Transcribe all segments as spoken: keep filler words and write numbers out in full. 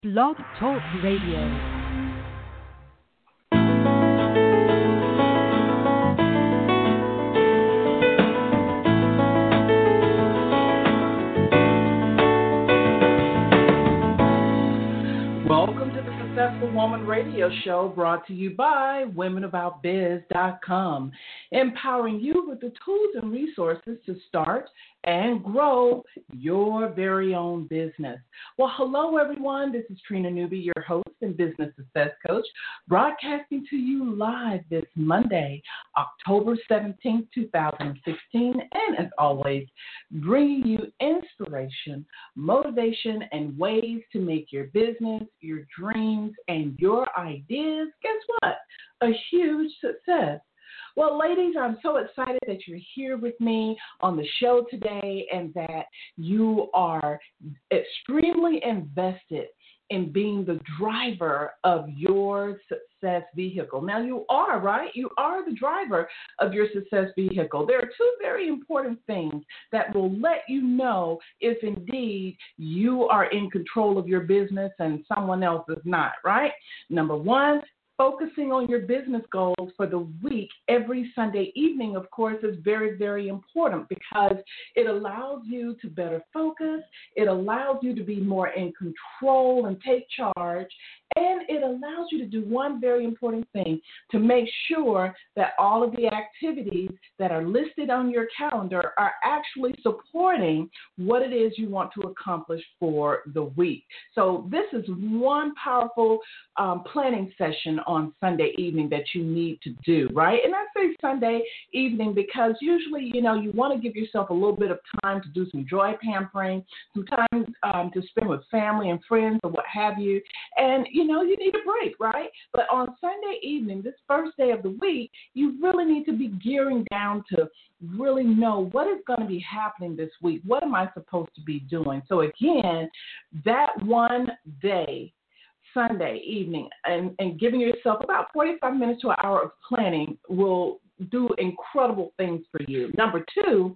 Blog Talk Radio. Welcome to the Successful Woman Radio Show, brought to you by women about biz dot com, empowering you with the tools and resources to start and grow your very own business. Well, hello, everyone. This is Trina Newby, your host and business success coach, broadcasting to you live this Monday, October seventeenth, twenty sixteen, and as always, bringing you inspiration, motivation, and ways to make your business, your dreams, and your ideas, guess what? A huge success. Well, ladies, I'm so excited that you're here with me on the show today and that you are extremely invested in being the driver of your success vehicle. Now, you are, right? You are the driver of your success vehicle. There are two very important things that will let you know if indeed you are in control of your business and someone else is not, right? Number one, focusing on your business goals for the week every Sunday evening, of course, is very, very important because it allows you to better focus, it allows you to be more in control and take charge, and it allows you to do one very important thing, to make sure that all of the activities that are listed on your calendar are actually supporting what it is you want to accomplish for the week. So this is one powerful um, planning session on Sunday evening that you need to do, right? And I say Sunday evening because usually, you know, you want to give yourself a little bit of time to do some joy pampering, some time um, to spend with family and friends or what have you. And, you know, you need a break, right? But on Sunday evening, this first day of the week, you really need to be gearing down to really know what is going to be happening this week. What am I supposed to be doing? So again, that one day, Sunday evening, and, and giving yourself about forty-five minutes to an hour of planning will do incredible things for you. Number two,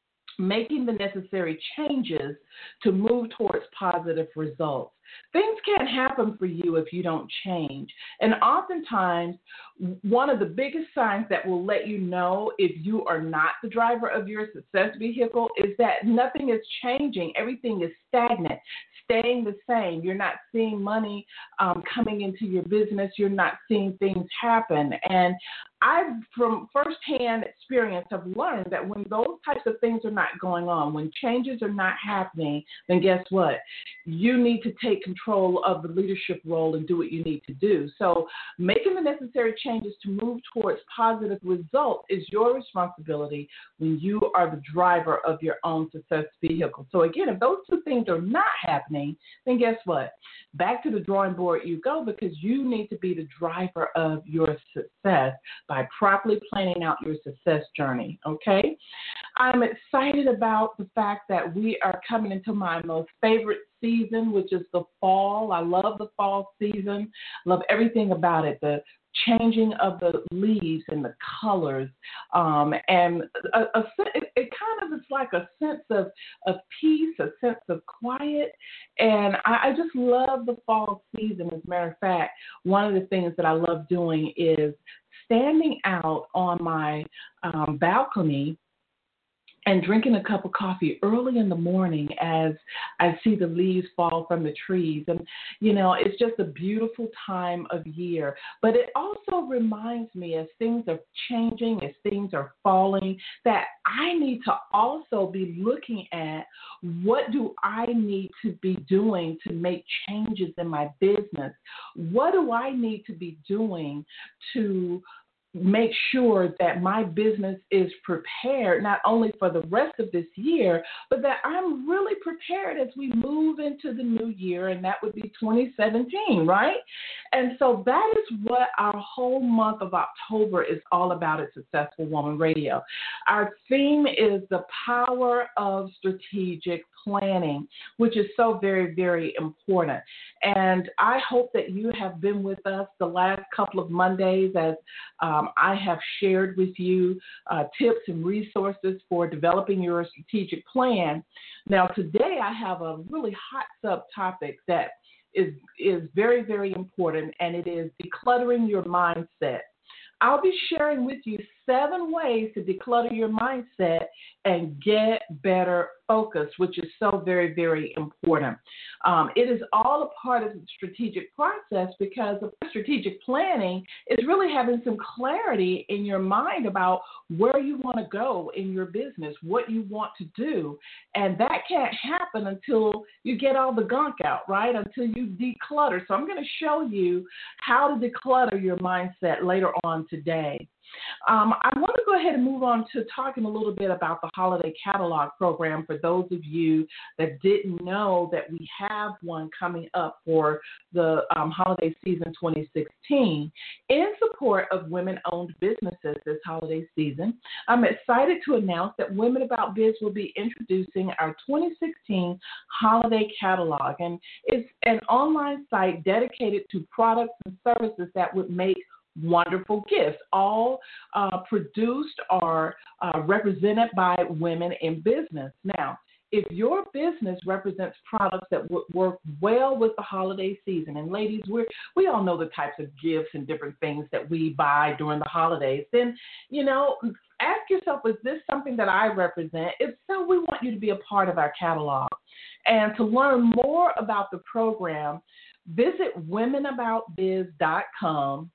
making the necessary changes to move towards positive results. Things can't happen for you if you don't change. And oftentimes, one of the biggest signs that will let you know if you are not the driver of your success vehicle is that nothing is changing. Everything is stagnant, staying the same. You're not seeing money um, coming into your business. You're not seeing things happen. And I, from firsthand experience, have learned that when those types of things are not going on, when changes are not happening, then guess what? You need to take control of the leadership role and do what you need to do. So making the necessary changes to move towards positive results is your responsibility when you are the driver of your own success vehicle. So again, if those two things are not happening, then guess what? Back to the drawing board you go, because you need to be the driver of your success by properly planning out your success journey, okay? I'm excited about the fact that we are coming into my most favorite season, which is the fall. I love the fall season. Love everything about it, the changing of the leaves and the colors, um, and a, a, it, it kind of is like a sense of, of peace, a sense of quiet, and I, I just love the fall season. As a matter of fact, one of the things that I love doing is standing out on my um, balcony and drinking a cup of coffee early in the morning as I see the leaves fall from the trees. And, you know, it's just a beautiful time of year. But it also reminds me, as things are changing, as things are falling, that I need to also be looking at what do I need to be doing to make changes in my business? What do I need to be doing to make sure that my business is prepared not only for the rest of this year, but that I'm really prepared as we move into the new year, and that would be twenty seventeen, right? And so that is what our whole month of October is all about at Successful Woman Radio. Our theme is the power of strategic planning, which is so very, very important. And I hope that you have been with us the last couple of Mondays as um, I have shared with you uh, tips and resources for developing your strategic plan. Now, today I have a really hot subtopic that is is very, very important, and it is decluttering your mindset. I'll be sharing with you seven ways to declutter your mindset and get better focus, which is so very, very important. Um, it is all a part of the strategic process because of strategic planning is really having some clarity in your mind about where you want to go in your business, what you want to do. And that can't happen until you get all the gunk out, right? Until you declutter. So I'm going to show you how to declutter your mindset later on today. Um, I want to go ahead and move on to talking a little bit about the Holiday Catalog Program for those of you that didn't know that we have one coming up for the um, holiday season twenty sixteen in support of women-owned businesses this holiday season. I'm excited to announce that Women About Biz will be introducing our twenty sixteen Holiday Catalog, and it's an online site dedicated to products and services that would make wonderful gifts, all uh, produced or uh, represented by women in business. Now, if your business represents products that would work well with the holiday season, and ladies, we we all know the types of gifts and different things that we buy during the holidays, then, you know, ask yourself, is this something that I represent? If so, we want you to be a part of our catalog. And to learn more about the program, visit women about biz dot com.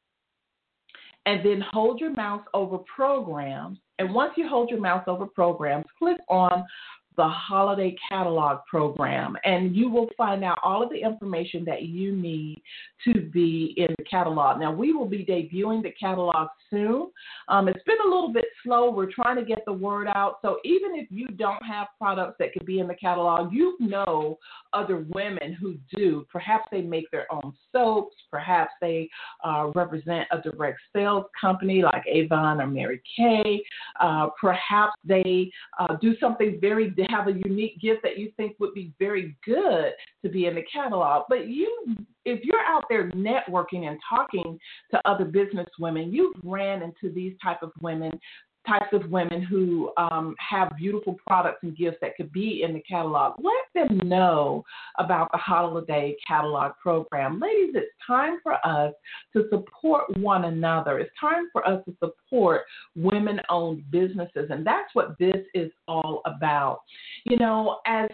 And then hold your mouse over programs. And once you hold your mouse over programs, click on the Holiday Catalog Program, and you will find out all of the information that you need to be in the catalog. Now, we will be debuting the catalog soon. Um, it's been a little bit slow. We're trying to get the word out. So even if you don't have products that could be in the catalog, you know other women who do. Perhaps they make their own soaps. Perhaps they uh, represent a direct sales company like Avon or Mary Kay. Uh, perhaps they uh, do something very, have a unique gift that you think would be very good to be in the catalog. But you, if you're out there networking and talking to other business women, you've ran into these type of women, types of women who um, have beautiful products and gifts that could be in the catalog. Let them know about the Holiday Catalog Program. Ladies, it's time for us to support one another. It's time for us to support women-owned businesses, and that's what this is all about. You know, as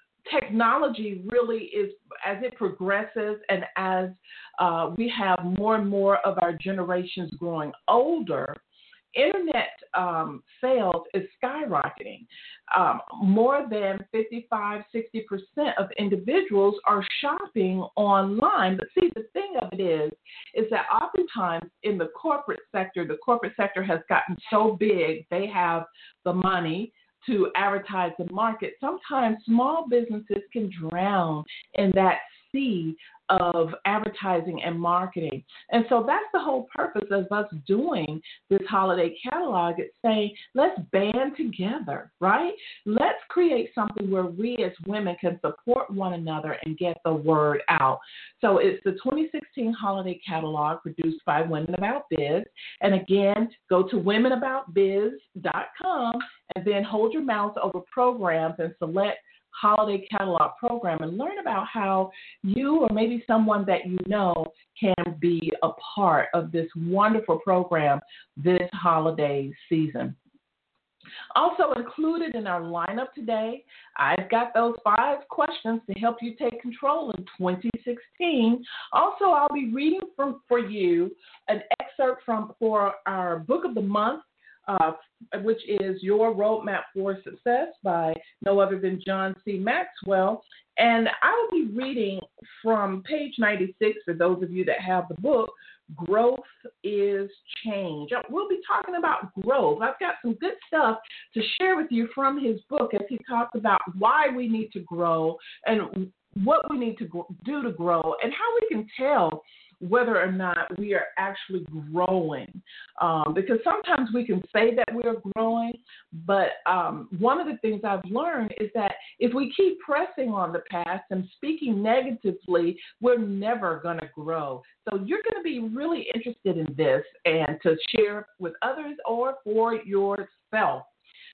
technology really is, as it progresses and as uh, we have more and more of our generations growing older, Internet um, sales is skyrocketing. Um, more than fifty-five, sixty percent of individuals are shopping online. But see, the thing of it is, is that oftentimes in the corporate sector, the corporate sector has gotten so big, they have the money to advertise and market. Sometimes small businesses can drown in that sea of advertising and marketing. And so that's the whole purpose of us doing this holiday catalog. It's saying, let's band together, right? Let's create something where we as women can support one another and get the word out. So it's the twenty sixteen holiday catalog produced by Women About Biz. And again, go to women about biz dot com and then hold your mouse over programs and select Holiday Catalog Program and learn about how you or maybe someone that you know can be a part of this wonderful program this holiday season. Also included in our lineup today, I've got those five questions to help you take control in twenty sixteen. Also, I'll be reading from, for you an excerpt from for our book of the month, Uh, which is Your Roadmap for Success by no other than John C. Maxwell. And I will be reading from page ninety-six, for those of you that have the book, Growth is Change. We'll be talking about growth. I've got some good stuff to share with you from his book as he talks about why we need to grow and what we need to do to grow and how we can tell whether or not we are actually growing. Um, because sometimes we can say that we are growing, but um, one of the things I've learned is that if we keep pressing on the past and speaking negatively, we're never going to grow. So you're going to be really interested in this and to share with others or for yourself.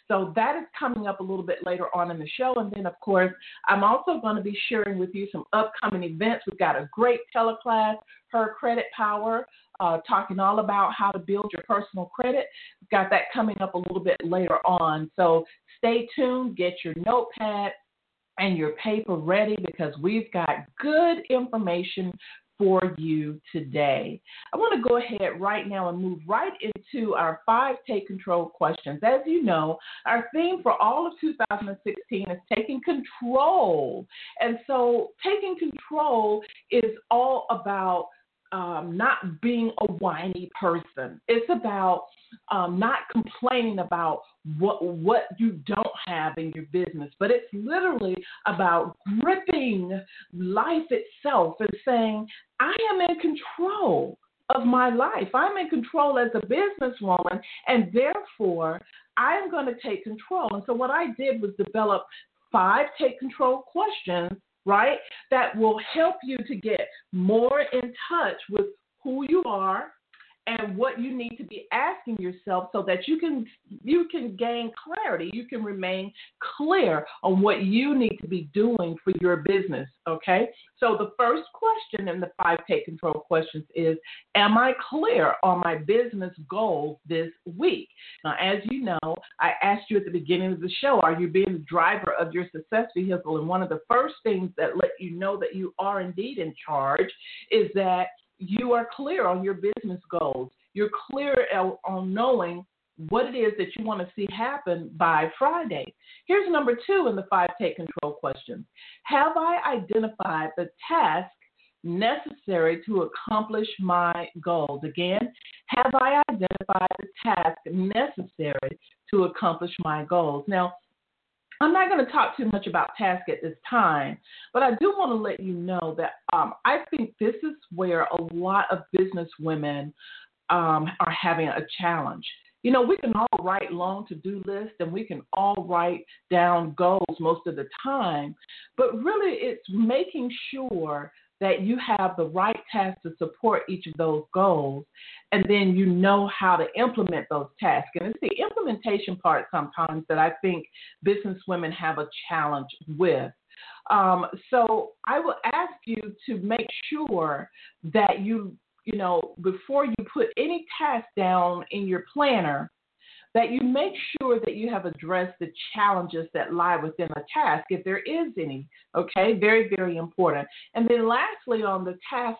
So that is coming up a little bit later on in the show. And then, of course, I'm also going to be sharing with you some upcoming events. We've got a great teleclass, Her Credit Power, uh, talking all about how to build your personal credit. We've got that coming up a little bit later on. So stay tuned, get your notepad and your paper ready, because we've got good information for you today. I want to go ahead right now and move right into our five Take Control questions. As you know, our theme for all of two thousand sixteen is taking control. And so taking control is all about um, not being a whiny person. It's about um, not complaining about what what you don't have in your business, but it's literally about gripping life itself and saying, I am in control of my life. I'm in control as a businesswoman, and therefore I'm going to take control. And so what I did was develop five take control questions, right, that will help you to get more in touch with who you are and what you need to be asking yourself, so that you can you can gain clarity. You can remain clear on what you need to be doing for your business, okay? So the first question in the five Take Control questions is, am I clear on my business goals this week? Now, as you know, I asked you at the beginning of the show, are you being the driver of your success vehicle? And one of the first things that let you know that you are indeed in charge is that you are clear on your business goals. You're clear on knowing what it is that you want to see happen by Friday. Here's number two in the five Take Control questions. Have I identified the task necessary to accomplish my goals? Again, have I identified the task necessary to accomplish my goals? Now, I'm not going to talk too much about task at this time, but I do want to let you know that um, I think this is where a lot of business women um, are having a challenge. You know, we can all write long to-do lists and we can all write down goals most of the time, but really it's making sure that you have the right tasks to support each of those goals, and then you know how to implement those tasks. And it's the implementation part sometimes that I think business women have a challenge with. Um, so I will ask you to make sure that you, you know, before you put any task down in your planner, that you make sure that you have addressed the challenges that lie within a task, if there is any, okay? Very, very important. And then lastly, on the task,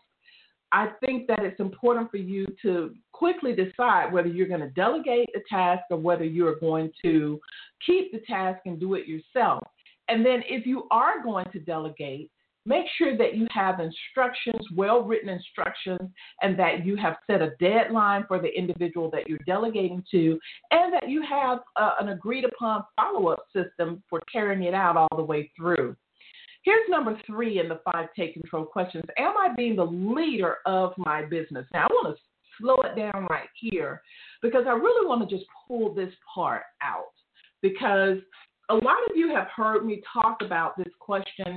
I think that it's important for you to quickly decide whether you're going to delegate the task or whether you're going to keep the task and do it yourself. And then if you are going to delegate, make sure that you have instructions, well-written instructions, and that you have set a deadline for the individual that you're delegating to, and that you have uh, an agreed-upon follow-up system for carrying it out all the way through. Here's number three in the five Take Control questions. Am I being the leader of my business? Now, I want to slow it down right here because I really want to just pull this part out, because a lot of you have heard me talk about this question,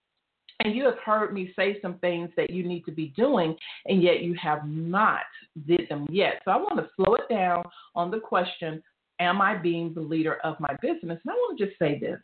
and you have heard me say some things that you need to be doing, and yet you have not did them yet. So I want to slow it down on the question, am I being the leader of my business? And I want to just say this.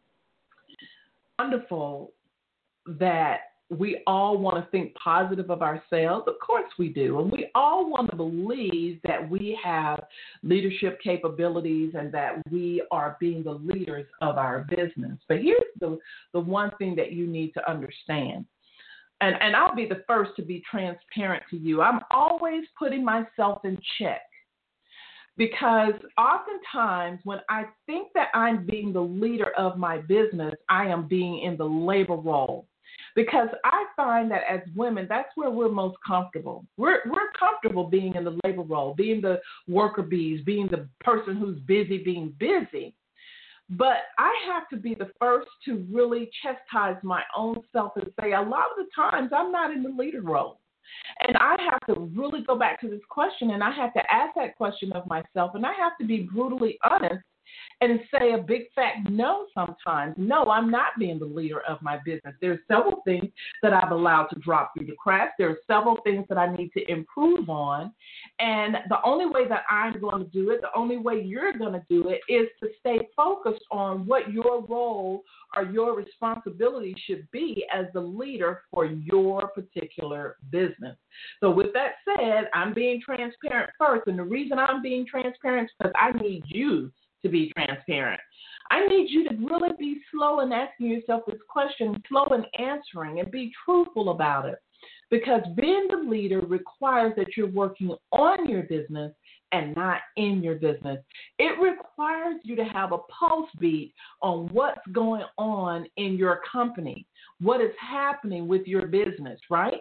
Wonderful that we all want to think positive of ourselves. Of course we do. And we all want to believe that we have leadership capabilities and that we are being the leaders of our business. But here's the, the one thing that you need to understand. And, and I'll be the first to be transparent to you. I'm always putting myself in check, because oftentimes when I think that I'm being the leader of my business, I am being in the labor role. Because I find that as women, that's where we're most comfortable. We're we're comfortable being in the labor role, being the worker bees, being the person who's busy being busy. But I have to be the first to really chastise my own self and say, a lot of the times I'm not in the leader role. And I have to really go back to this question, and I have to ask that question of myself, and I have to be brutally honest and say a big fat no sometimes. No, I'm not being the leader of my business. There's several things that I've allowed to drop through the cracks. There are several things that I need to improve on. And the only way that I'm going to do it, the only way you're going to do it is to stay focused on what your role or your responsibility should be as the leader for your particular business. So with that said, I'm being transparent first. And the reason I'm being transparent is because I need you to be transparent. I need you to really be slow in asking yourself this question, slow in answering, and be truthful about it. Because being the leader requires that you're working on your business and not in your business. It requires you to have a pulse beat on what's going on in your company, what is happening with your business, right?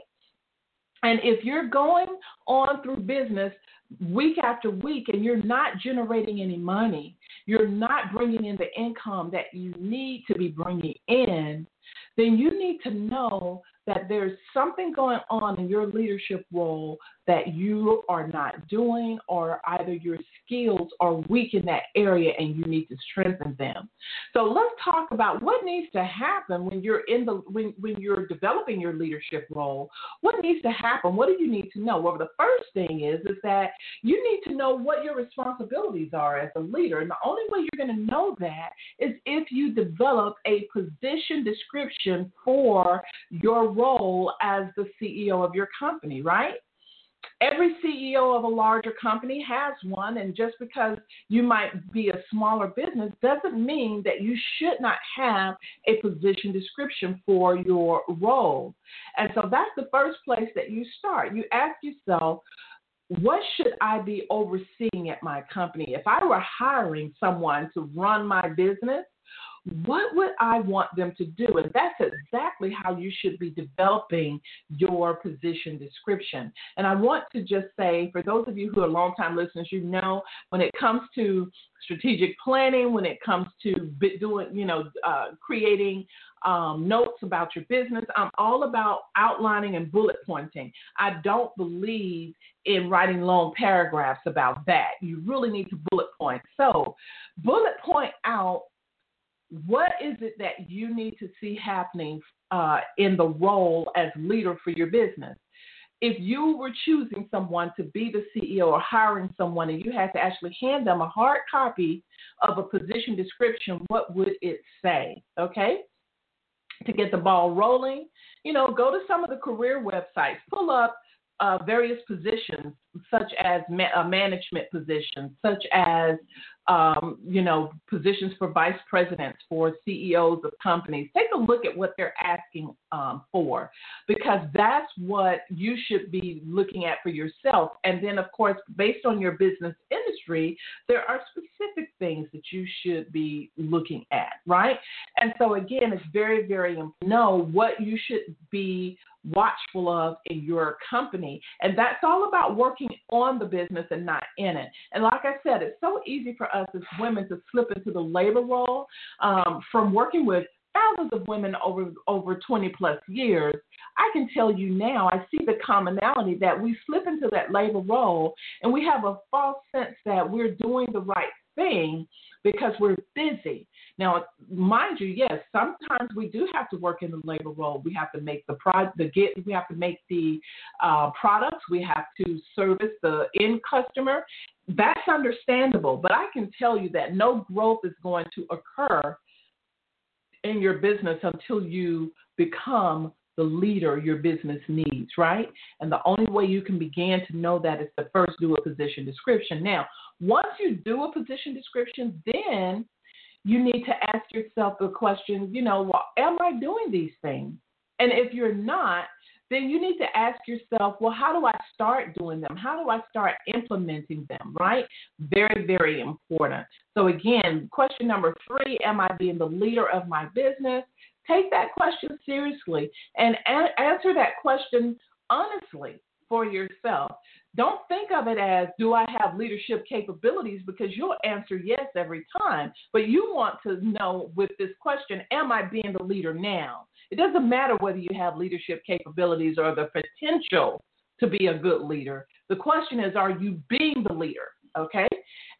And if you're going on through business week after week and you're not generating any money, you're not bringing in the income that you need to be bringing in, then you need to know that there's something going on in your leadership role that you are not doing, or either your skills are weak in that area and you need to strengthen them. So let's talk about what needs to happen when you're in the when, when you're developing your leadership role. What needs to happen? What do you need to know? Well, the first thing is is that you need to know what your responsibilities are as a leader. And the only way you're going to know that is if you develop a position description for your role as the C E O of your company, right? Every C E O of a larger company has one, and just because you might be a smaller business doesn't mean that you should not have a position description for your role. And so that's the first place that you start. You ask yourself, what should I be overseeing at my company? If I were hiring someone to run my business, what would I want them to do? And that's exactly how you should be developing your position description. And I want to just say, for those of you who are longtime listeners, you know, when it comes to strategic planning, when it comes to doing, you know, uh, creating um, notes about your business, I'm all about outlining and bullet pointing. I don't believe in writing long paragraphs about that. You really need to bullet point. So bullet point out, what is it that you need to see happening uh, in the role as leader for your business? If you were choosing someone to be the C E O or hiring someone and you had to actually hand them a hard copy of a position description, what would it say? Okay? To get the ball rolling, you know, go to some of the career websites, pull up uh, various positions, such as ma- uh, management positions, such as, um, you know, positions for vice presidents, for C E Os of companies. Take a look at what they're asking um, for, because that's what you should be looking at for yourself. And then, of course, based on your business industry, there are specific things that you should be looking at, right? And so, again, it's very, very important to know what you should be watchful of in your company. And that's all about working on the business and not in it. And like I said, it's so easy for us as women to slip into the labor role. Um, from working with thousands of women over over twenty plus years, I can tell you now, I see the commonality that we slip into that labor role and we have a false sense that we're doing the right thing because we're busy. Now, mind you, yes, sometimes we do have to work in the labor role. We have to make the pro- the get, we have to make the uh, products. We have to service the end customer. That's understandable. But I can tell you that no growth is going to occur in your business until you become the leader your business needs, right? And the only way you can begin to know that is to first do a position description. Now, once you do a position description, then you need to ask yourself the question, you know, well, am I doing these things? And if you're not, then you need to ask yourself, well, how do I start doing them? How do I start implementing them, right? Very, very important. So again, question number three, am I being the leader of my business? Take that question seriously and a- answer that question honestly for yourself. Don't think of it as, do I have leadership capabilities? Because you'll answer yes every time. But you want to know with this question, am I being the leader now? It doesn't matter whether you have leadership capabilities or the potential to be a good leader. The question is, are you being the leader? Okay?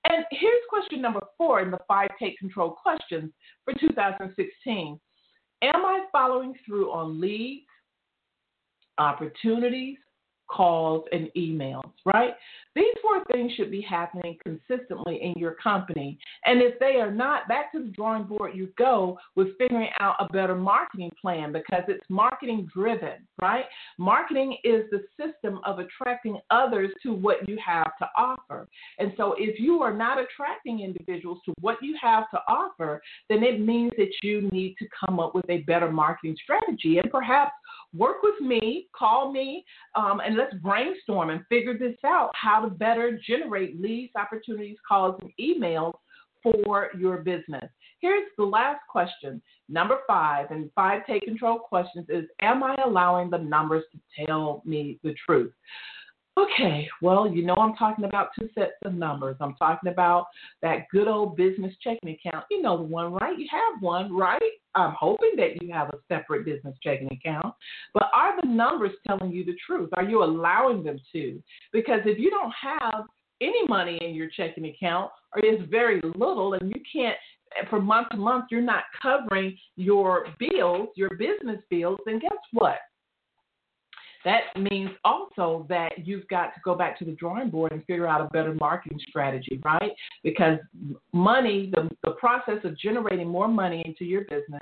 And here's question number four in the five Take Control questions for two thousand sixteen. Am I following through on leads, opportunities, calls, and emails, right? These four things should be happening consistently in your company. And if they are not, back to the drawing board you go with figuring out a better marketing plan, because it's marketing driven, right? Marketing is the system of attracting others to what you have to offer. And so if you are not attracting individuals to what you have to offer, then it means that you need to come up with a better marketing strategy. And perhaps work with me, call me, um, and let's brainstorm and figure this out, how to better generate leads, opportunities, calls, and emails for your business. Here's the last question, number five, and five Take Control questions is, am I allowing the numbers to tell me the truth? Okay, well, you know I'm talking about two sets of numbers. I'm talking about that good old business checking account. You know the one, right? You have one, right? I'm hoping that you have a separate business checking account. But are the numbers telling you the truth? Are you allowing them to? Because if you don't have any money in your checking account, or it's very little, and you can't, from month to month, you're not covering your bills, your business bills, then guess what? That means also that you've got to go back to the drawing board and figure out a better marketing strategy, right? Because money, the, the process of generating more money into your business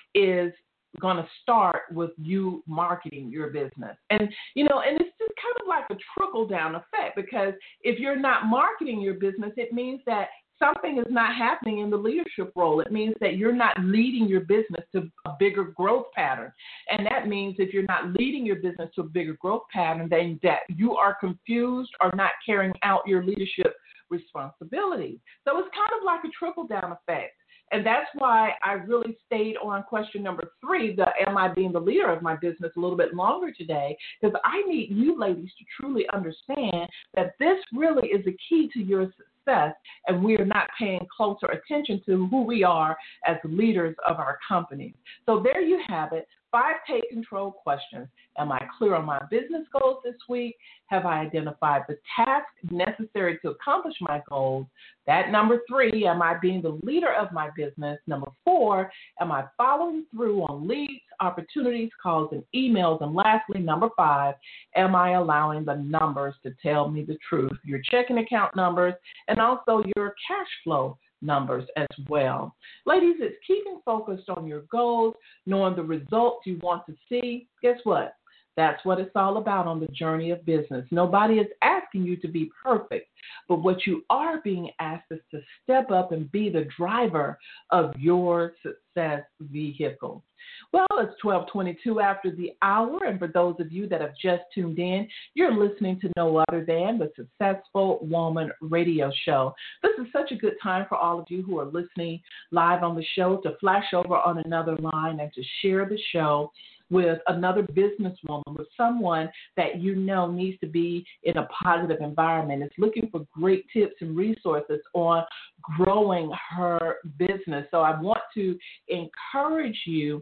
is going to start with you marketing your business. And, you know, and it's just kind of like a trickle down effect, because if you're not marketing your business, it means that something is not happening in the leadership role. It means that you're not leading your business to a bigger growth pattern. And that means if you're not leading your business to a bigger growth pattern, then that you are confused or not carrying out your leadership responsibilities. So it's kind of like a trickle-down effect. And that's why I really stayed on question number three, the am I being the leader of my business, a little bit longer today, because I need you ladies to truly understand that this really is the key to your success, and we are not paying closer attention to who we are as leaders of our companies. So there you have it. Five Take Control questions. Am I clear on my business goals this week? Have I identified the tasks necessary to accomplish my goals? That number three, am I being the leader of my business? Number four, am I following through on leads, opportunities, calls, and emails? And lastly, number five, am I allowing the numbers to tell me the truth? Your checking account numbers and also your cash flow numbers as well. Ladies, it's keeping focused on your goals, knowing the results you want to see. Guess what? That's what it's all about on the journey of business. Nobody is asking you to be perfect, but what you are being asked is to step up and be the driver of your success vehicle. Well, it's twelve twenty-two after the hour, and for those of you that have just tuned in, you're listening to no other than the Successful Woman Radio Show. This is such a good time for all of you who are listening live on the show to flash over on another line and to share the show with another businesswoman, with someone that you know needs to be in a positive environment, is looking for great tips and resources on growing her business. So I want to encourage you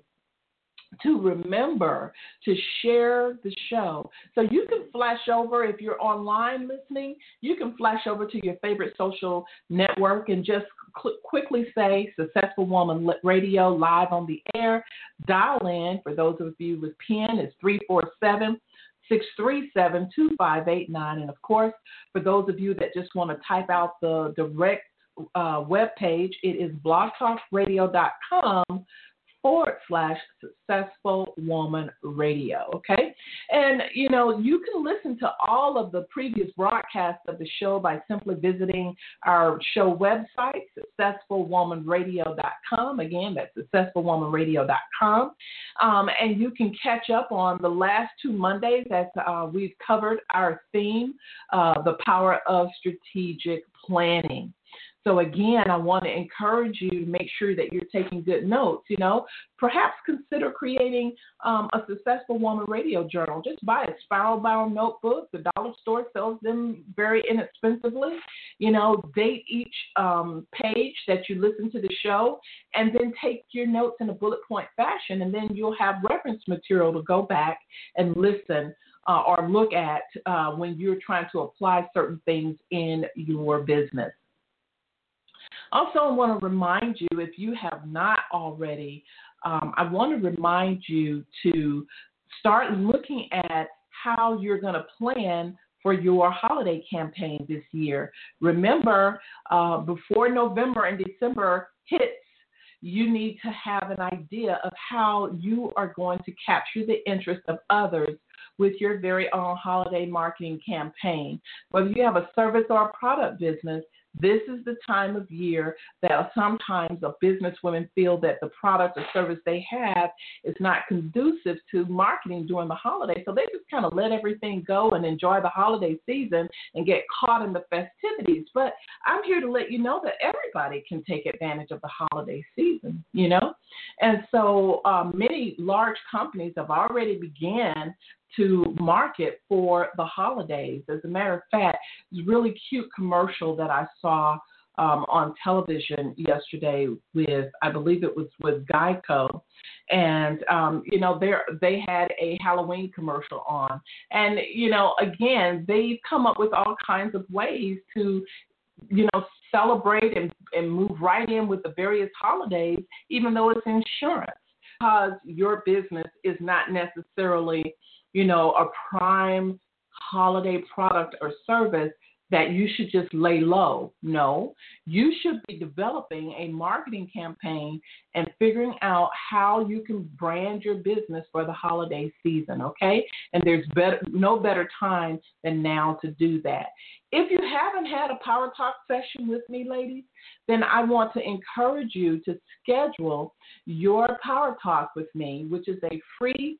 to remember to share the show. So you can flash over, if you're online listening, you can flash over to your favorite social network and just cl- quickly say Successful Woman Radio live on the air. Dial in, for those of you with pen, it's three four seven, six three seven, two five eight nine. And of course, for those of you that just want to type out the direct uh, web page, it is blogtalkradio.com forward slash Successful Woman Radio, okay? And, you know, you can listen to all of the previous broadcasts of the show by simply visiting our show website, successful woman radio dot com. Again, that's successful woman radio dot com. Um, and you can catch up on the last two Mondays as uh, we've covered our theme, uh, the power of strategic planning. So again, I want to encourage you to make sure that you're taking good notes. You know, perhaps consider creating um, a Successful Woman Radio journal. Just buy a spiral-bound notebook. The dollar store sells them very inexpensively. You know, date each um, page that you listen to the show, and then take your notes in a bullet point fashion, and then you'll have reference material to go back and listen uh, or look at uh, when you're trying to apply certain things in your business. Also, I want to remind you, if you have not already, um, I want to remind you to start looking at how you're going to plan for your holiday campaign this year. Remember, uh, before November and December hits, you need to have an idea of how you are going to capture the interest of others with your very own holiday marketing campaign. Whether you have a service or a product business, this is the time of year that sometimes a businesswomen feel that the product or service they have is not conducive to marketing during the holiday. So they just kind of let everything go and enjoy the holiday season and get caught in the festivities. But I'm here to let you know that everybody can take advantage of the holiday season, you know. And so um, many large companies have already began to market for the holidays. As a matter of fact, it's a really cute commercial that I saw um, on television yesterday with, I believe it was with Geico. And, um, you know, they they had a Halloween commercial on. And, you know, again, they've come up with all kinds of ways to, you know, celebrate and, and move right in with the various holidays, even though it's insurance, because your business is not necessarily, you know, a prime holiday product or service that you should just lay low. No, you should be developing a marketing campaign and figuring out how you can brand your business for the holiday season, okay? And there's better, no better time than now to do that. If you haven't had a Power Talk session with me, ladies, then I want to encourage you to schedule your Power Talk with me, which is a free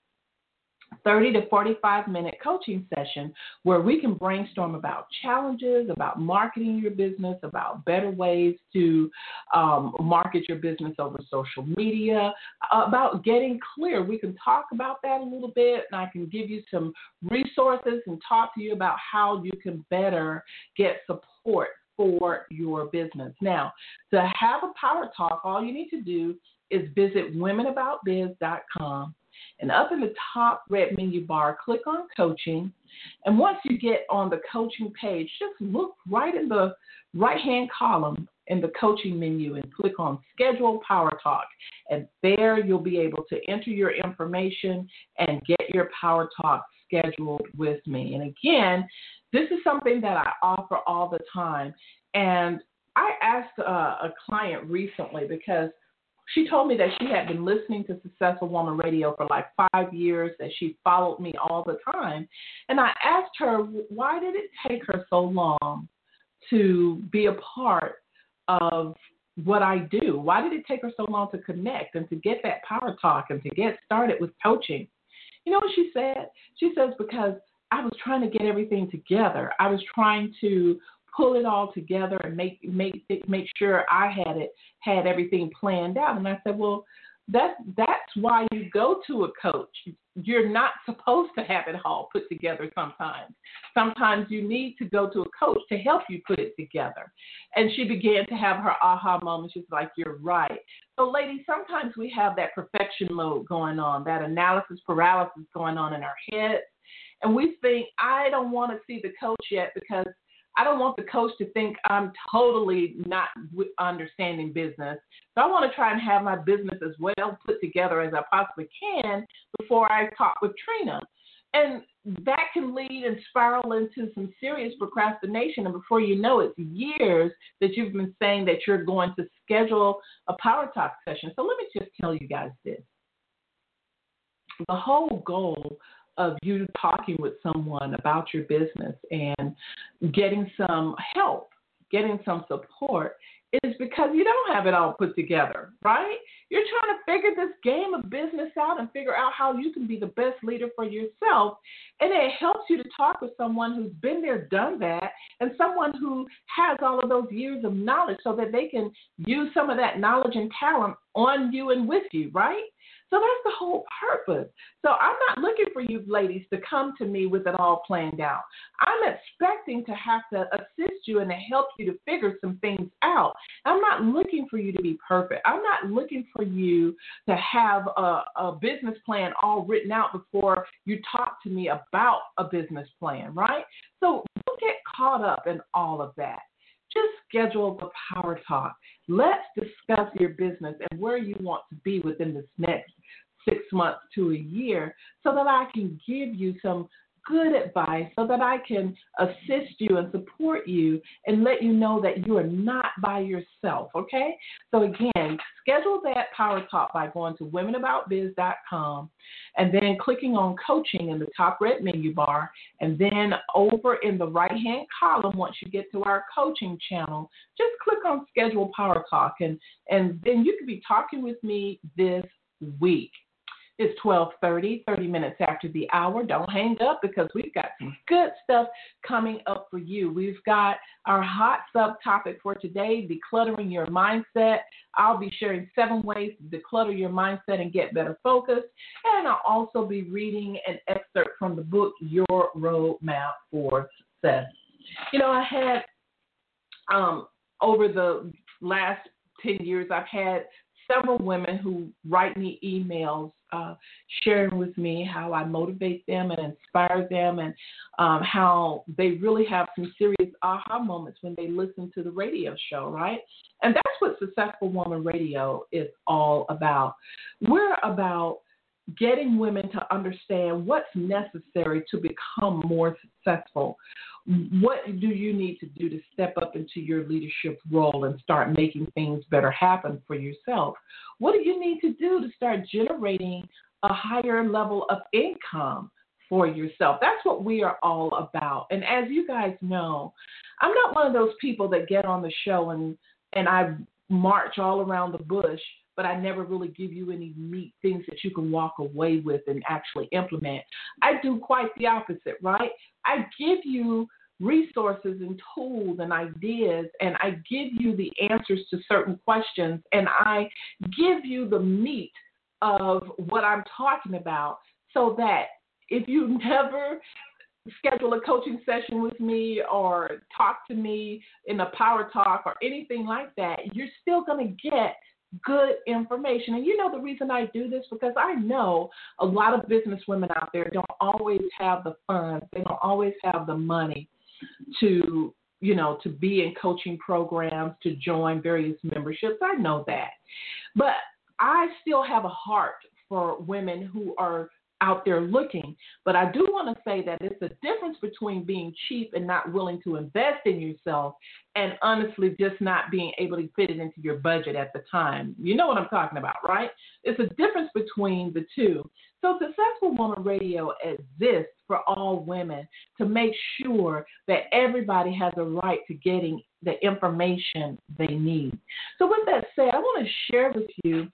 thirty to forty-five minute coaching session where we can brainstorm about challenges, about marketing your business, about better ways to um, market your business over social media, about getting clear. We can talk about that a little bit, and I can give you some resources and talk to you about how you can better get support for your business. Now, to have a Power Talk, all you need to do is visit women about biz dot com. And up in the top red menu bar, click on coaching. And once you get on the coaching page, just look right in the right-hand column in the coaching menu and click on Schedule Power Talk. And there you'll be able to enter your information and get your Power Talk scheduled with me. And again, this is something that I offer all the time. And I asked uh, a client recently because she told me that she had been listening to Successful Woman Radio for like five years, that she followed me all the time. And I asked her, why did it take her so long to be a part of what I do? Why did it take her so long to connect and to get that Power Talk and to get started with coaching? You know what she said? She says, because I was trying to get everything together. I was trying to pull it all together and make make make sure I had it had everything planned out. And I said, well, that's that's why you go to a coach. You're not supposed to have it all put together sometimes. Sometimes you need to go to a coach to help you put it together. And she began to have her aha moment. She's like, you're right. So, ladies, sometimes we have that perfection mode going on, that analysis paralysis going on in our heads. And we think, I don't want to see the coach yet because I don't want the coach to think I'm totally not understanding business. So I want to try and have my business as well put together as I possibly can before I talk with Trina. And that can lead and spiral into some serious procrastination. And before you know it, it's years that you've been saying that you're going to schedule a Power Talk session. So let me just tell you guys this. The whole goal of you talking with someone about your business and getting some help, getting some support, is because you don't have it all put together, right? You're trying to figure this game of business out and figure out how you can be the best leader for yourself. And it helps you to talk with someone who's been there, done that, and someone who has all of those years of knowledge so that they can use some of that knowledge and talent on you and with you, right? So that's the whole purpose. So I'm not looking for you ladies to come to me with it all planned out. I'm expecting to have to assist you and to help you to figure some things out. I'm not looking for you to be perfect. I'm not looking for you to have a, a business plan all written out before you talk to me about a business plan, right? So don't get caught up in all of that. just schedule the Power Talk. Let's discuss your business and where you want to be within this next six months to a year so that I can give you some good advice, so that I can assist you and support you and let you know that you are not by yourself, okay? So again, schedule that Power Talk by going to women about biz dot com and then clicking on coaching in the top red menu bar, and then over in the right-hand column, once you get to our coaching channel, just click on schedule Power Talk, and, and then you can be talking with me this week. It's twelve thirty, thirty minutes after the hour. Don't hang up because we've got some good stuff coming up for you. We've got our hot subtopic for today, decluttering your mindset. I'll be sharing seven ways to declutter your mindset and get better focused. And I'll also be reading an excerpt from the book, Your Roadmap for Success. You know, I had, um, over the last ten years, I've had several women who write me emails uh, sharing with me how I motivate them and inspire them, and um, how they really have some serious aha moments when they listen to the radio show, right? And that's what Successful Woman Radio is all about. We're about getting women to understand what's necessary to become more successful. What do you need to do to step up into your leadership role and start making things better happen for yourself? What do you need to do to start generating a higher level of income for yourself? That's what we are all about. And as you guys know, I'm not one of those people that get on the show and, and I march all around the bush, but I never really give you any meat things that you can walk away with and actually implement. I do quite the opposite, right? I give you resources and tools and ideas, and I give you the answers to certain questions, and I give you the meat of what I'm talking about, so that if you never schedule a coaching session with me or talk to me in a Power Talk or anything like that, you're still going to get good information. And you know the reason I do this, because I know a lot of business women out there don't always have the funds, they don't always have the money to, you know, to be in coaching programs, to join various memberships. I know that. But I still have a heart for women who are out there looking. But I do want to say that it's a difference between being cheap and not willing to invest in yourself, and honestly just not being able to fit it into your budget at the time. You know what I'm talking about, right? It's a difference between the two. So Successful Woman Radio exists for all women to make sure that everybody has a right to getting the information they need. So with that said, I want to share with you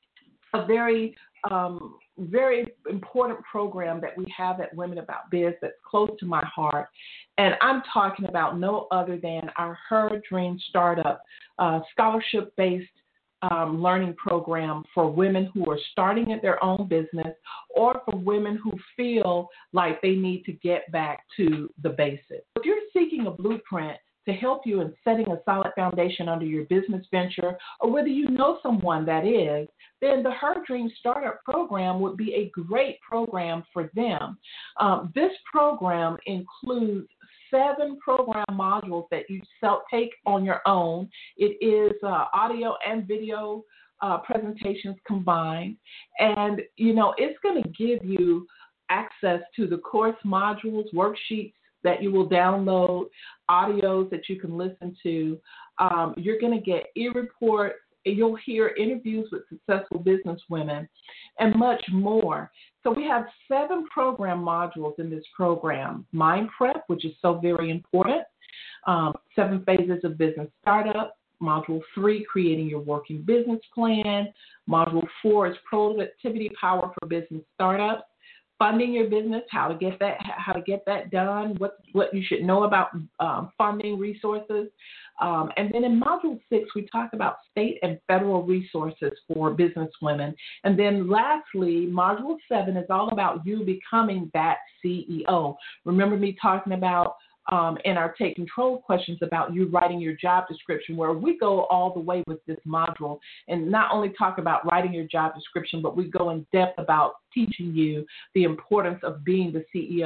a very um, very important program that we have at Women About Biz that's close to my heart. And I'm talking about no other than our Her Dream Startup uh, scholarship-based um, learning program for women who are starting at their own business, or for women who feel like they need to get back to the basics. If you're seeking a blueprint to help you in setting a solid foundation under your business venture, or whether you know someone that is, then the Her Dream Startup program would be a great program for them. Um, this program includes seven program modules that you self take on your own. It is uh, audio and video uh, presentations combined, and you know it's going to give you access to the course modules, worksheets that you will download, audios that you can listen to. Um, you're going to get e-reports, and you'll hear interviews with successful business women, and much more. So we have seven program modules in this program. Mind Prep, which is so very important. Um, seven phases of business startup. Module three, creating your working business plan. Module four is productivity power for business startups. Funding your business, how to get that, how to get that done, what what you should know about um, funding resources, um, and then in Module Six we talk about state and federal resources for business women, and then lastly, Module Seven is all about you becoming that C E O. Remember me talking about um, in our Take Control questions about you writing your job description, where we go all the way with this module and not only talk about writing your job description, but we go in depth about teaching you the importance of being the C E O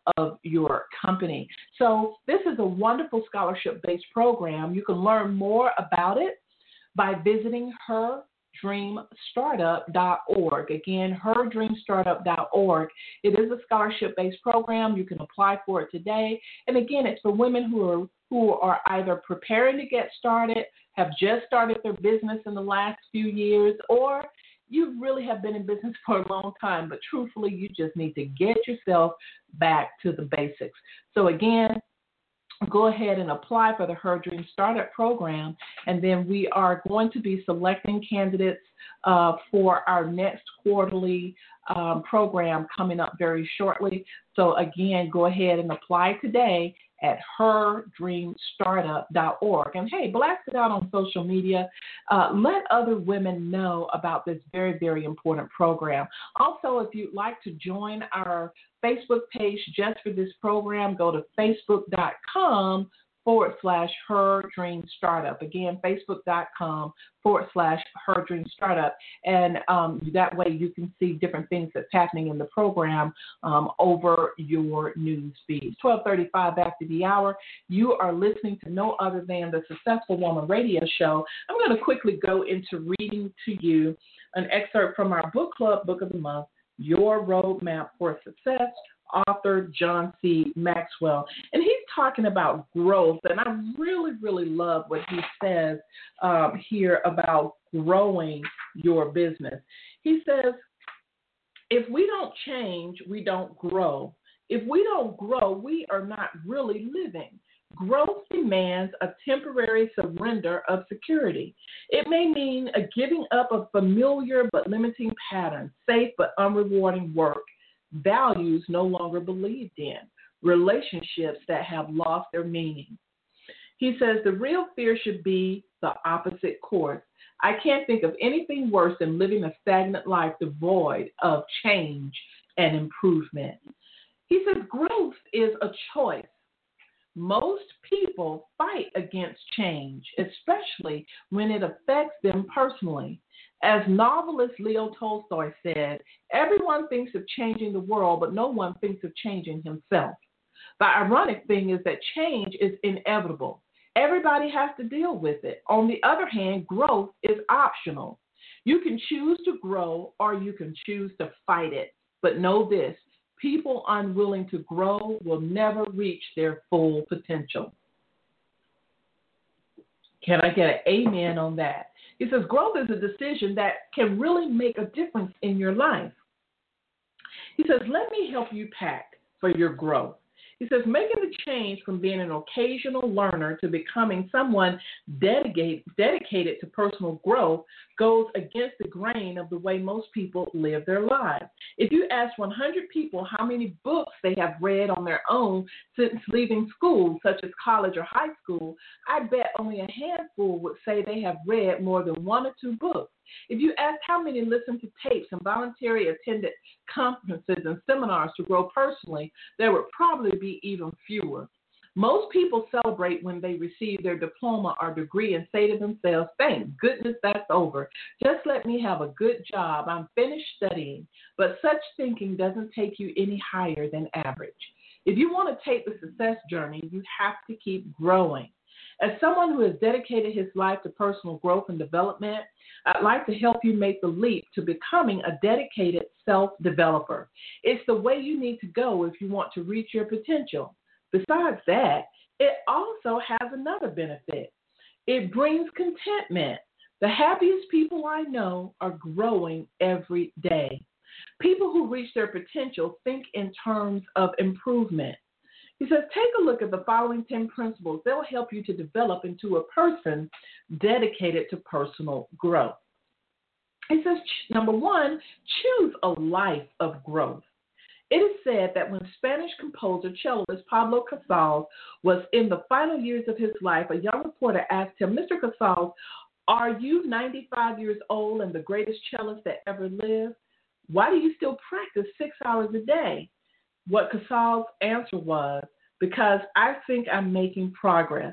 of your company. So this is a wonderful scholarship-based program. You can learn more about it by visiting her dream startup dot org. Again, her dream startup dot org. It is a scholarship-based program. You can apply for it today. And again, it's for women who are who are either preparing to get started, have just started their business in the last few years, or you really have been in business for a long time, but truthfully, you just need to get yourself back to the basics. So again, go ahead and apply for the Her Dream Startup program, and then we are going to be selecting candidates uh, for our next quarterly um, program coming up very shortly. So again, go ahead and apply today at her dream startup dot org. And hey, blast it out on social media. Uh, let other women know about this very, very important program. Also, if you'd like to join our Facebook page just for this program, go to facebook.com forward slash her dream startup. Again, facebook.com forward slash her dream startup. And um, that way you can see different things that's happening in the program um, over your news feeds. twelve thirty-five after the hour, you are listening to no other than the Successful Woman Radio Show. I'm going to quickly go into reading to you an excerpt from our book club book of the month, Your Roadmap for Success, author John C. Maxwell. And he's talking about growth, and I really, really love what he says um, here about growing your business. He says, if we don't change, we don't grow. If we don't grow, we are not really living. Growth demands a temporary surrender of security. It may mean a giving up of familiar but limiting patterns, safe but unrewarding work, values no longer believed in, relationships that have lost their meaning. He says the real fear should be the opposite course. I can't think of anything worse than living a stagnant life devoid of change and improvement. He says growth is a choice. Most people fight against change, especially when it affects them personally. As novelist Leo Tolstoy said, everyone thinks of changing the world, but no one thinks of changing himself. The ironic thing is that change is inevitable. Everybody has to deal with it. On the other hand, growth is optional. You can choose to grow or you can choose to fight it. But know this, people unwilling to grow will never reach their full potential. Can I get an amen on that? He says growth is a decision that can really make a difference in your life. He says, let me help you pack for your growth. He says, making the change from being an occasional learner to becoming someone dedicated, dedicated to personal growth goes against the grain of the way most people live their lives. If you ask one hundred people how many books they have read on their own since leaving school, such as college or high school, I bet only a handful would say they have read more than one or two books. If you asked how many listened to tapes and voluntarily attended conferences and seminars to grow personally, there would probably be even fewer. Most people celebrate when they receive their diploma or degree and say to themselves, thank goodness that's over. Just let me have a good job. I'm finished studying. But such thinking doesn't take you any higher than average. If you want to take the success journey, you have to keep growing. As someone who has dedicated his life to personal growth and development, I'd like to help you make the leap to becoming a dedicated self-developer. It's the way you need to go if you want to reach your potential. Besides that, it also has another benefit. It brings contentment. The happiest people I know are growing every day. People who reach their potential think in terms of improvement. He says, take a look at the following ten principles. They'll help you to develop into a person dedicated to personal growth. He says, number one, choose a life of growth. It is said that when Spanish composer cellist Pablo Casals was in the final years of his life, a young reporter asked him, Mister Casals, are you ninety-five years old and the greatest cellist that ever lived? Why do you still practice six hours a day? What Casals' answer was, because I think I'm making progress.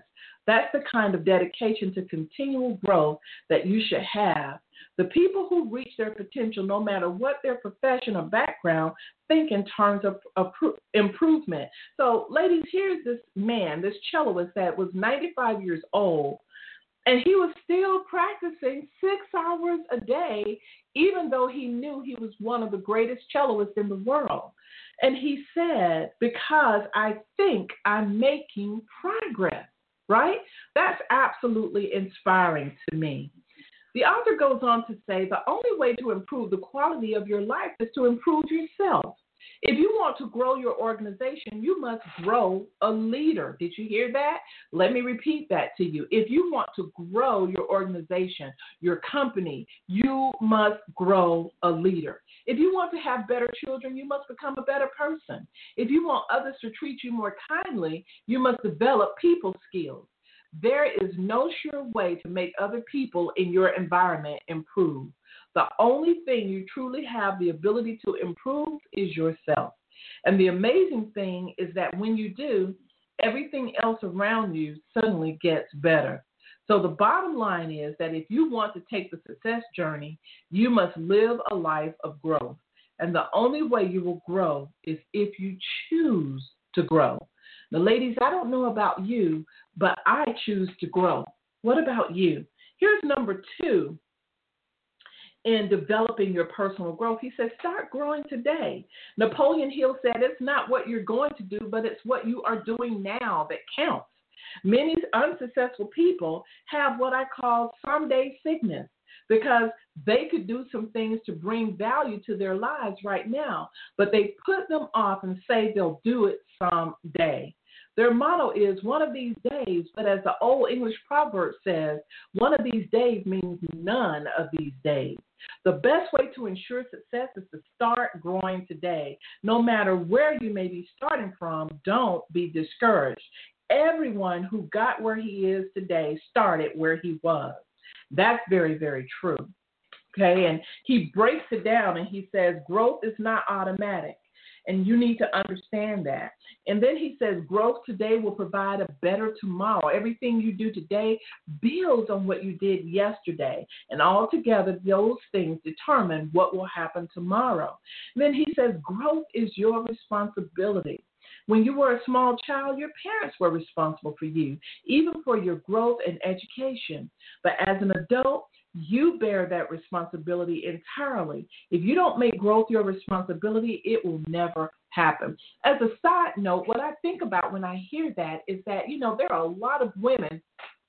That's the kind of dedication to continual growth that you should have. The people who reach their potential, no matter what their profession or background, think in terms of, of improvement. So, ladies, here's this man, this celloist that was ninety-five years old, and he was still practicing six hours a day, even though he knew he was one of the greatest cellists in the world. And he said, because I think I'm making progress, right? That's absolutely inspiring to me. The author goes on to say the only way to improve the quality of your life is to improve yourself. If you want to grow your organization, you must grow a leader. Did you hear that? Let me repeat that to you. If you want to grow your organization, your company, you must grow a leader. If you want to have better children, you must become a better person. If you want others to treat you more kindly, you must develop people skills. There is no sure way to make other people in your environment improve. The only thing you truly have the ability to improve is yourself. And the amazing thing is that when you do, everything else around you suddenly gets better. So the bottom line is that if you want to take the success journey, you must live a life of growth. And the only way you will grow is if you choose to grow. Now, ladies, I don't know about you, but I choose to grow. What about you? Here's number two in developing your personal growth. He says, start growing today. Napoleon Hill said, it's not what you're going to do, but it's what you are doing now that counts. Many unsuccessful people have what I call someday sickness, because they could do some things to bring value to their lives right now, but they put them off and say they'll do it someday. Their motto is one of these days, but as the old English proverb says, one of these days means none of these days. The best way to ensure success is to start growing today. No matter where you may be starting from, don't be discouraged. Everyone who got where he is today started where he was. That's very, very true. Okay, and he breaks it down and he says growth is not automatic, and you need to understand that. And then he says growth today will provide a better tomorrow. Everything you do today builds on what you did yesterday, and altogether those things determine what will happen tomorrow. And then he says growth is your responsibility. When you were a small child, your parents were responsible for you, even for your growth and education. But as an adult, you bear that responsibility entirely. If you don't make growth your responsibility, it will never happen. As a side note, what I think about when I hear that is that, you know, there are a lot of women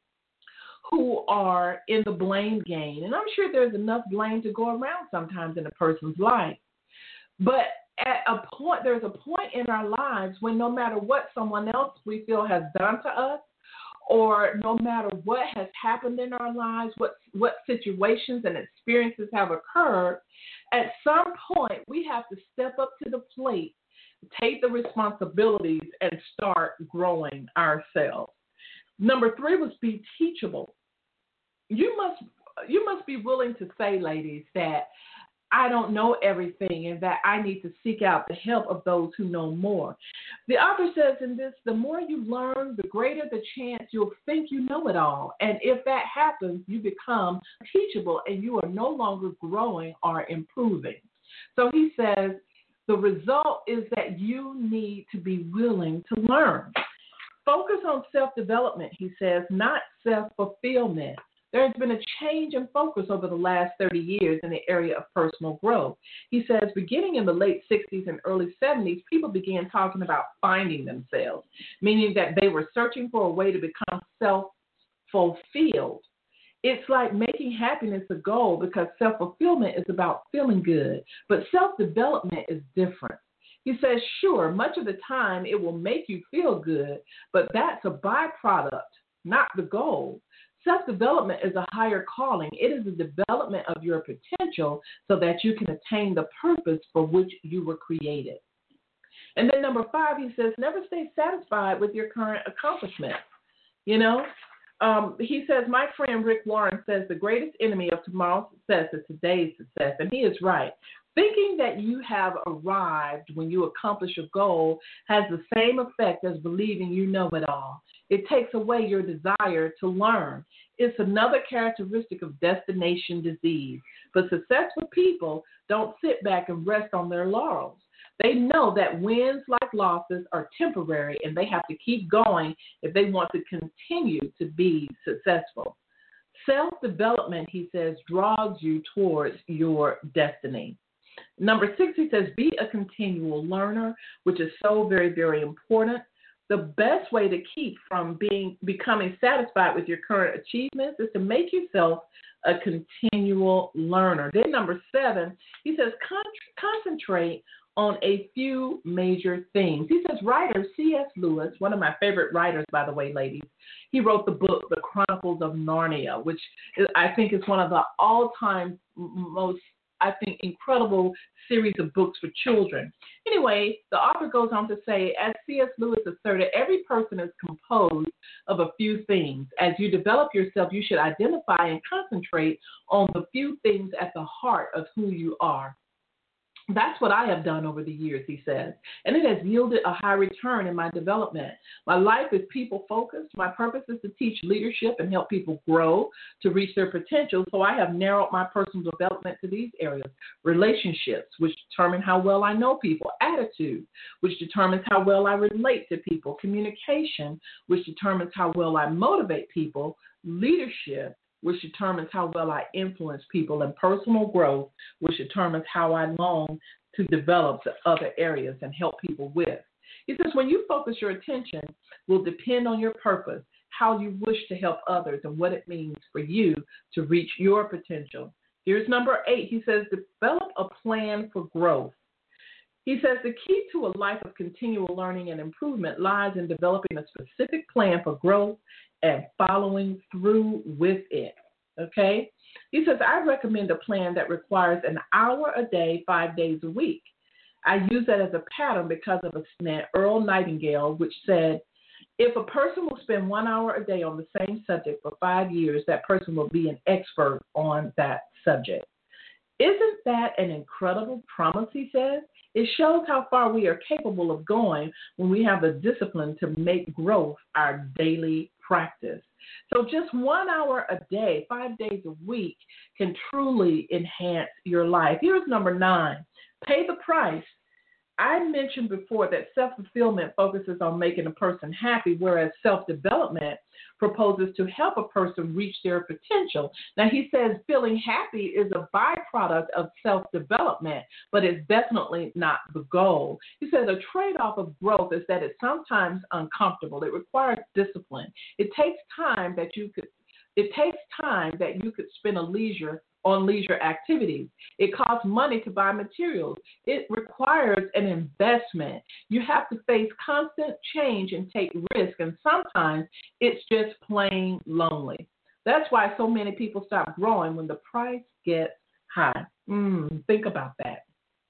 who are in the blame game. And I'm sure there's enough blame to go around sometimes in a person's life. But at a point, there's a point in our lives when no matter what someone else we feel has done to us, or no matter what has happened in our lives, what what situations and experiences have occurred, at some point we have to step up to the plate, take the responsibilities, and start growing ourselves. Number three was be teachable. You must you must be willing to say, ladies, that I don't know everything and that I need to seek out the help of those who know more. The author says in this, the more you learn, the greater the chance you'll think you know it all. And if that happens, you become teachable and you are no longer growing or improving. So he says the result is that you need to be willing to learn. Focus on self-development, he says, not self-fulfillment. There has been a change in focus over the last thirty years in the area of personal growth. He says beginning in the late sixties and early seventies, people began talking about finding themselves, meaning that they were searching for a way to become self-fulfilled. It's like making happiness a goal because self-fulfillment is about feeling good, but self-development is different. He says, sure, much of the time it will make you feel good, but that's a byproduct, not the goal. Self-development is a higher calling. It is the development of your potential so that you can attain the purpose for which you were created. And then number five, he says, never stay satisfied with your current accomplishments. You know, um, he says, my friend Rick Warren says the greatest enemy of tomorrow's success is today's success. And he is right. Thinking that you have arrived when you accomplish a goal has the same effect as believing you know it all. It takes away your desire to learn. It's another characteristic of destination disease. But successful people don't sit back and rest on their laurels. They know that wins, like losses, are temporary, and they have to keep going if they want to continue to be successful. Self-development, he says, draws you towards your destiny. Number six, he says, be a continual learner, which is so very, very important. The best way to keep from being becoming satisfied with your current achievements is to make yourself a continual learner. Then number seven, he says, con- concentrate on a few major themes. He says, writer C S. Lewis, one of my favorite writers, by the way, ladies, he wrote the book, The Chronicles of Narnia, which is, I think is one of the all-time most I think, incredible series of books for children. Anyway, the author goes on to say, as C S. Lewis asserted, every person is composed of a few things. As you develop yourself, you should identify and concentrate on the few things at the heart of who you are. That's what I have done over the years, he says, and it has yielded a high return in my development. My life is people-focused. My purpose is to teach leadership and help people grow to reach their potential, so I have narrowed my personal development to these areas. Relationships, which determine how well I know people. Attitude, which determines how well I relate to people. Communication, which determines how well I motivate people. Leadership, which determines how well I influence people, and personal growth, which determines how I long to develop the other areas and help people with. He says, when you focus your attention will depend on your purpose, how you wish to help others, and what it means for you to reach your potential. Here's number eight. He says, develop a plan for growth. He says the key to a life of continual learning and improvement lies in developing a specific plan for growth and following through with it, okay? He says, I recommend a plan that requires an hour a day, five days a week. I use that as a pattern because of a Earl Nightingale, which said, if a person will spend one hour a day on the same subject for five years, that person will be an expert on that subject. Isn't that an incredible promise, he says? It shows how far we are capable of going when we have the discipline to make growth our daily practice. So just one hour a day, five days a week, can truly enhance your life. Here's number nine, pay the price. I mentioned before that self-fulfillment focuses on making a person happy, whereas self-development proposes to help a person reach their potential. Now, he says feeling happy is a byproduct of self-development, but it's definitely not the goal. He says a trade-off of growth is that it's sometimes uncomfortable. It requires discipline. It takes time that you could It takes time that you could spend a leisure on leisure activities. It costs money to buy materials. It requires an investment. You have to face constant change and take risk, and sometimes it's just plain lonely. That's why so many people stop growing when the price gets high. Mm, think about that.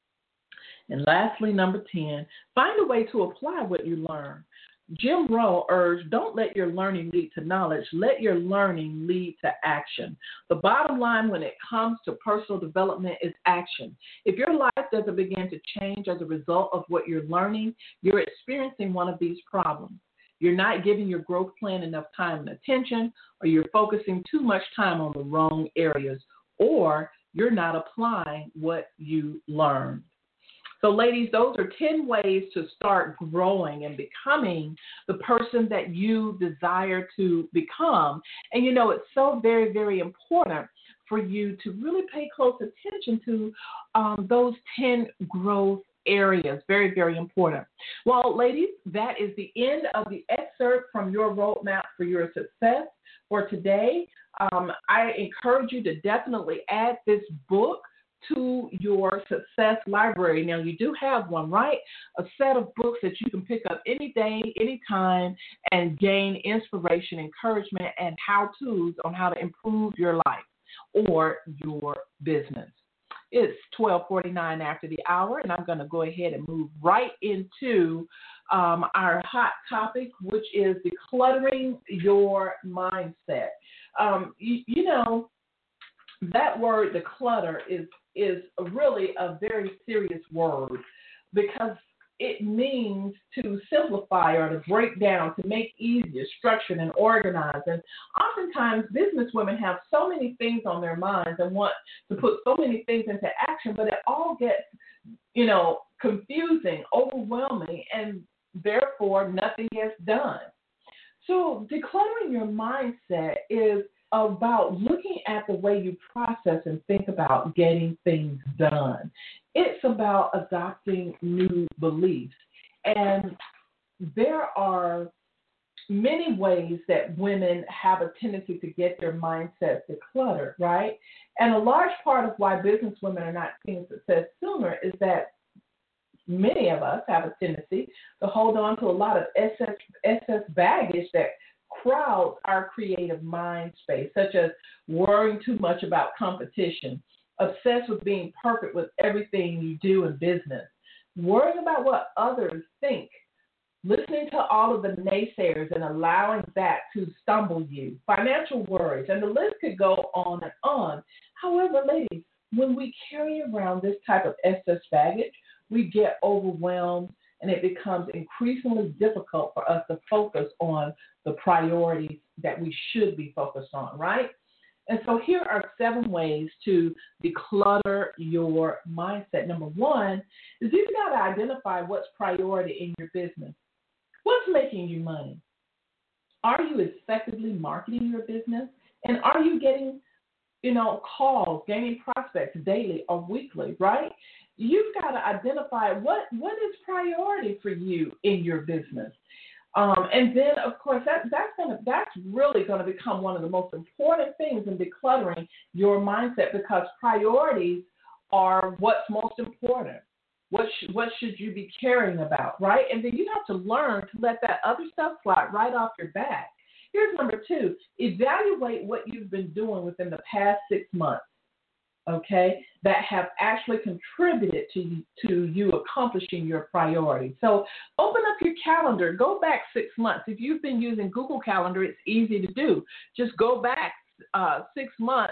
And lastly, number ten, find a way to apply what you learn. Jim Rohn urged, don't let your learning lead to knowledge. Let your learning lead to action. The bottom line when it comes to personal development is action. If your life doesn't begin to change as a result of what you're learning, you're experiencing one of these problems. You're not giving your growth plan enough time and attention, or you're focusing too much time on the wrong areas, or you're not applying what you learned. So, ladies, those are ten ways to start growing and becoming the person that you desire to become. And, you know, it's so very, very important for you to really pay close attention to um, those ten growth areas. Very, very important. Well, ladies, that is the end of the excerpt from Your Roadmap for Your Success for today. Um, I encourage you to definitely add this book to your success library. Now, you do have one, right? A set of books that you can pick up any day, anytime, and gain inspiration, encouragement, and how-tos on how to improve your life or your business. It's twelve forty-nine after the hour, and I'm going to go ahead and move right into um, our hot topic, which is decluttering your mindset. Um, you, you know, that word, declutter, is is really a very serious word because it means to simplify or to break down, to make easier, structured and organized. And oftentimes business women have so many things on their minds and want to put so many things into action, but it all gets, you know, confusing, overwhelming, and therefore nothing gets done. So decluttering your mindset is about looking at the way you process and think about getting things done. It's about adopting new beliefs. And there are many ways that women have a tendency to get their mindsets decluttered, right? And a large part of why business women are not seeing success sooner is that many of us have a tendency to hold on to a lot of excess, excess baggage that crowds our creative mind space, such as worrying too much about competition, obsessed with being perfect with everything you do in business, worrying about what others think, listening to all of the naysayers and allowing that to stumble you, financial worries, and the list could go on and on. However, ladies, when we carry around this type of excess baggage, we get overwhelmed, and it becomes increasingly difficult for us to focus on the priorities that we should be focused on, right? And so here are seven ways to declutter your mindset. Number one is you've got to identify what's priority in your business. What's making you money? Are you effectively marketing your business? And are you getting, you know, calls, gaining prospects daily or weekly, right? You've got to identify what, what is priority for you in your business. Um, and then, of course, that, that's gonna that's really going to become one of the most important things in decluttering your mindset, because priorities are what's most important. What sh- what should you be caring about, right? And then you have to learn to let that other stuff slide right off your back. Here's number two. Evaluate what you've been doing within the past six months. Okay, that have actually contributed to, to you accomplishing your priority. So open up your calendar, go back six months. If you've been using Google Calendar, it's easy to do. Just go back uh, six months,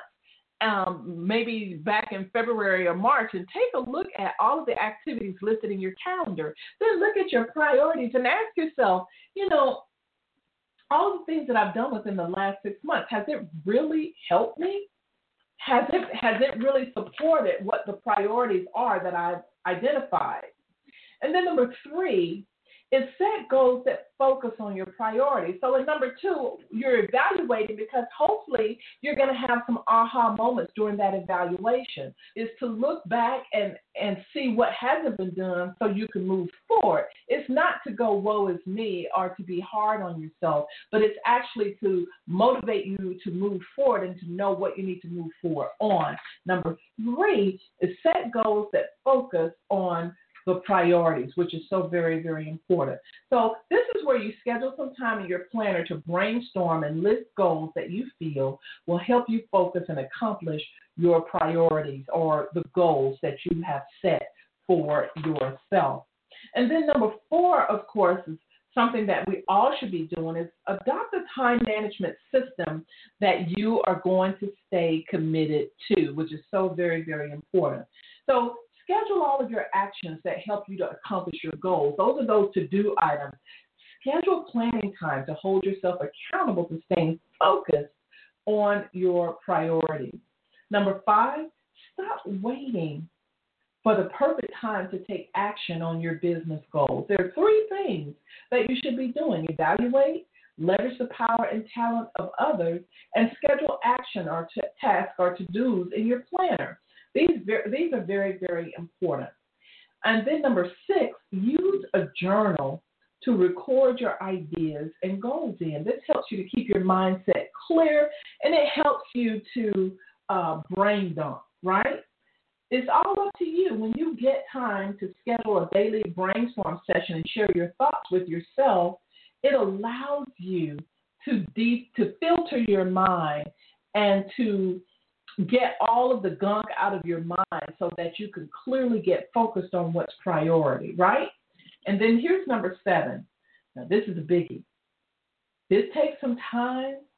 um, maybe back in February or March, and take a look at all of the activities listed in your calendar. Then look at your priorities and ask yourself, you know, all the things that I've done within the last six months, has it really helped me? Has it, has it really supported what the priorities are that I've identified? And then number three is set goals that focus on your priorities. So in number two, you're evaluating because hopefully you're going to have some aha moments during that evaluation, is to look back and, and see what hasn't been done so you can move forward. It's not to go woe is me or to be hard on yourself, but it's actually to motivate you to move forward and to know what you need to move forward on. Number three is set goals that focus on the priorities, which is so very, very important. So this is where you schedule some time in your planner to brainstorm and list goals that you feel will help you focus and accomplish your priorities or the goals that you have set for yourself. And then number four, of course, is something that we all should be doing, is adopt a time management system that you are going to stay committed to, which is so very, very important. So schedule all of your actions that help you to accomplish your goals. Those are those to-do items. Schedule planning time to hold yourself accountable to staying focused on your priorities. Number five, stop waiting for the perfect time to take action on your business goals. There are three things that you should be doing: evaluate, leverage the power and talent of others, and schedule action or t- tasks or to-dos in your planner. These, these are very, very important. And then number six, use a journal to record your ideas and goals in. This helps you to keep your mindset clear, and it helps you to uh, brain dump, right? It's all up to you. When you get time to schedule a daily brainstorm session and share your thoughts with yourself, it allows you to deep, to filter your mind and to get all of the gunk out of your mind so that you can clearly get focused on what's priority, right? And then here's number seven. Now, this is a biggie. This takes some time,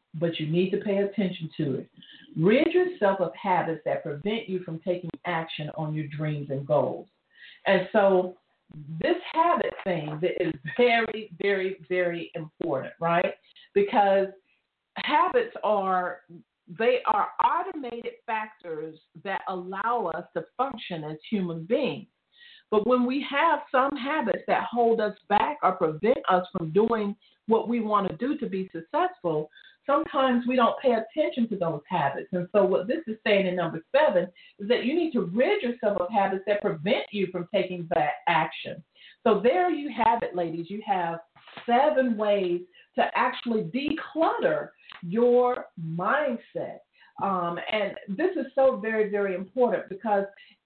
but you need to pay attention to it. Rid yourself of habits that prevent you from taking action on your dreams and goals. And so this habit thing that is very, very, very important, right? Because habits are, they are automated factors that allow us to function as human beings. But when we have some habits that hold us back or prevent us from doing what we want to do to be successful, sometimes we don't pay attention to those habits. And so what this is saying in number seven is that you need to rid yourself of habits that prevent you from taking that action. So there you have it, ladies. You have seven ways to actually declutter your mindset. Um, and this is so very, very important because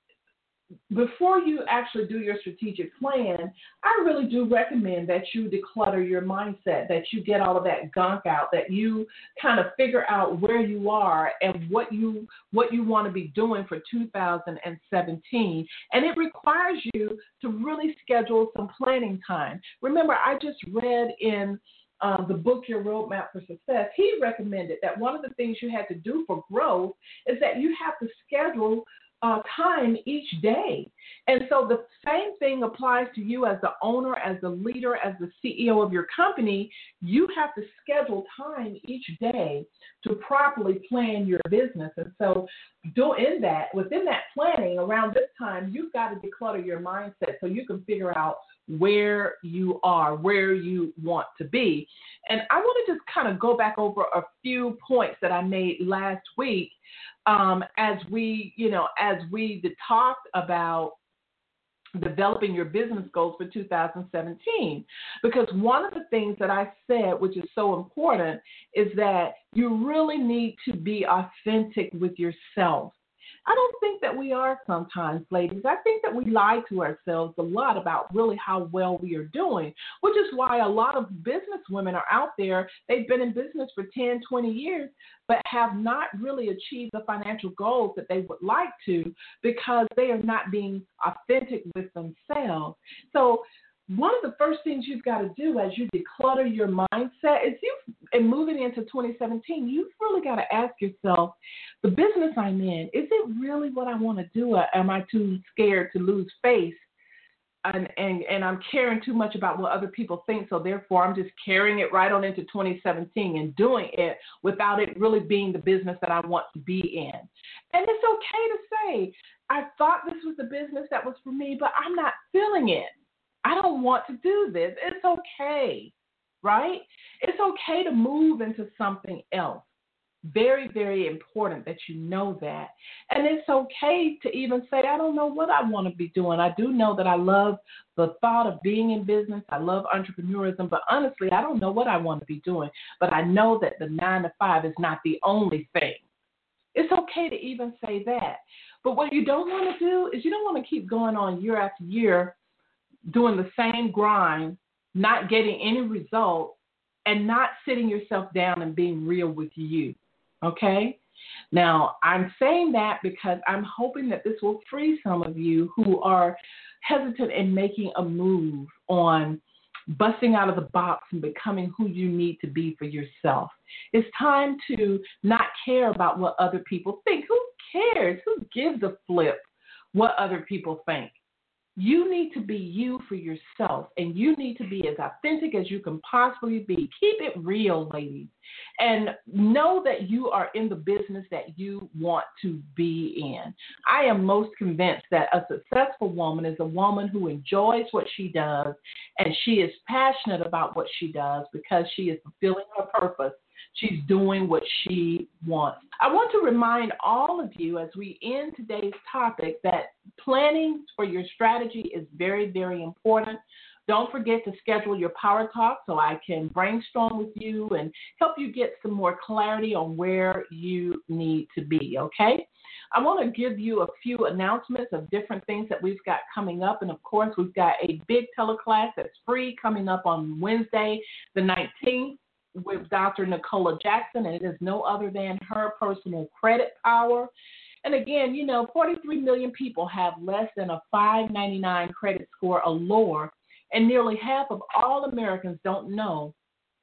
before you actually do your strategic plan, I really do recommend that you declutter your mindset, that you get all of that gunk out, that you kind of figure out where you are and what you what you want to be doing for two thousand seventeen. And it requires you to really schedule some planning time. Remember, I just read in Um, the book, Your Roadmap for Success, he recommended that one of the things you had to do for growth is that you have to schedule uh, time each day. And so the same thing applies to you as the owner, as the leader, as the C E O of your company. You have to schedule time each day to properly plan your business. And so doing that, within that planning, around this time, you've got to declutter your mindset so you can figure out where you are, where you want to be. And I want to just kind of go back over a few points that I made last week um, as we, you know, as we talked about developing your business goals for two thousand seventeen. Because one of the things that I said, which is so important, is that you really need to be authentic with yourself. I don't think that we are sometimes, ladies. I think that we lie to ourselves a lot about really how well we are doing, which is why a lot of business women are out there. They've been in business for ten, twenty years, but have not really achieved the financial goals that they would like to because they are not being authentic with themselves. So one of the first things you've got to do as you declutter your mindset is you, and moving into twenty seventeen, you've really got to ask yourself, the business I'm in, is it really what I want to do? Or am I too scared to lose face? And, and, and I'm caring too much about what other people think, so therefore I'm just carrying it right on into twenty seventeen and doing it without it really being the business that I want to be in. And it's okay to say, I thought this was the business that was for me, but I'm not feeling it. I don't want to do this. It's okay, right? It's okay to move into something else. Very, very important that you know that. And it's okay to even say, I don't know what I want to be doing. I do know that I love the thought of being in business. I love entrepreneurism, but honestly, I don't know what I want to be doing. But I know that the nine to five is not the only thing. It's okay to even say that. But what you don't want to do is you don't want to keep going on year after year doing the same grind, not getting any results, and not sitting yourself down and being real with you, okay? Now, I'm saying that because I'm hoping that this will free some of you who are hesitant in making a move on busting out of the box and becoming who you need to be for yourself. It's time to not care about what other people think. Who cares? Who gives a flip what other people think? You need to be you for yourself, and you need to be as authentic as you can possibly be. Keep it real, ladies, and know that you are in the business that you want to be in. I am most convinced that a successful woman is a woman who enjoys what she does, and she is passionate about what she does because she is fulfilling her purpose. She's doing what she wants. I want to remind all of you as we end today's topic that planning for your strategy is very, very important. Don't forget to schedule your power talk so I can brainstorm with you and help you get some more clarity on where you need to be, okay? I want to give you a few announcements of different things that we've got coming up. And, of course, we've got a big teleclass that's free coming up on Wednesday, the nineteenth. With Doctor Nicola Jackson, and it is no other than her personal credit power. And again, you know, forty-three million people have less than a five ninety-nine credit score or lower, and nearly half of all Americans don't know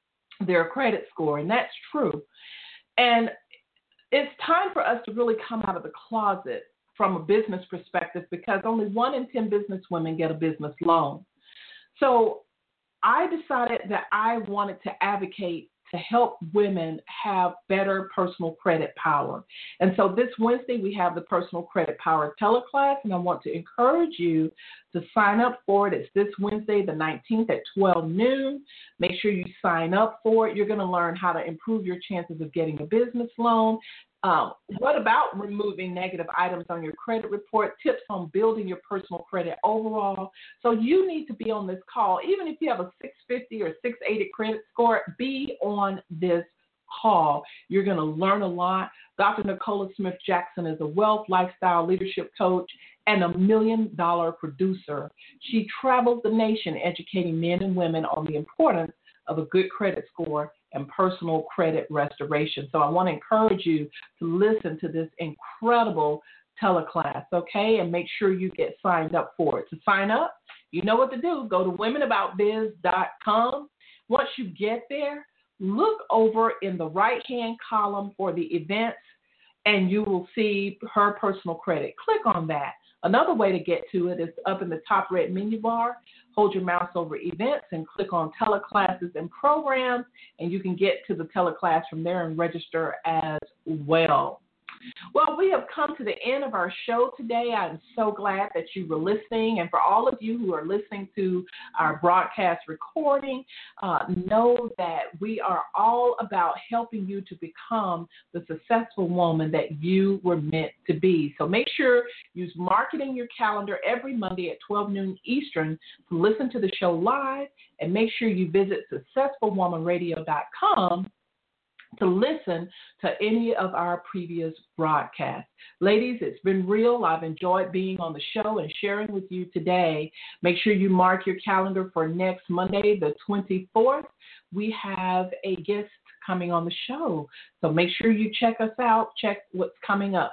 their credit score, and that's true. And it's time for us to really come out of the closet from a business perspective, because only one in ten business women get a business loan. So I decided that I wanted to advocate to help women have better personal credit power. And so this Wednesday, we have the Personal Credit Power teleclass, and I want to encourage you to sign up for it. It's this Wednesday, the nineteenth at twelve noon. Make sure you sign up for it. You're going to learn how to improve your chances of getting a business loan. Um, what about removing negative items on your credit report, tips on building your personal credit overall. So you need to be on this call. Even if you have a six fifty or six eighty credit score, be on this call. You're going to learn a lot. Doctor Nicola Smith Jackson is a wealth, lifestyle, leadership coach and a million dollar producer. She travels the nation educating men and women on the importance of a good credit score and personal credit restoration. So I want to encourage you to listen to this incredible teleclass, okay? And make sure you get signed up for it. To sign up, you know what to do. Go to women about biz dot com. Once you get there, look over in the right-hand column for the events, and you will see her personal credit. Click on that. Another way to get to it is up in the top red menu bar. Hold your mouse over events and click on teleclasses and programs, and you can get to the teleclass from there and register as well. Well, we have come to the end of our show today. I'm so glad that you were listening. And for all of you who are listening to our broadcast recording, uh, know that we are all about helping you to become the successful woman that you were meant to be. So make sure you mark it in your calendar every Monday at twelve noon Eastern to listen to the show live. And make sure you visit successful woman radio dot com to listen to any of our previous broadcasts. Ladies, it's been real. I've enjoyed being on the show and sharing with you today. Make sure you mark your calendar for next Monday, the twenty-fourth. We have a guest coming on the show. So make sure you check us out, check what's coming up.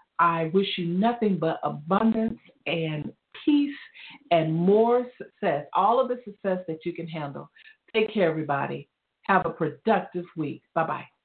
I wish you nothing but abundance and peace and more success, all of the success that you can handle. Take care, everybody. Have a productive week. Bye-bye.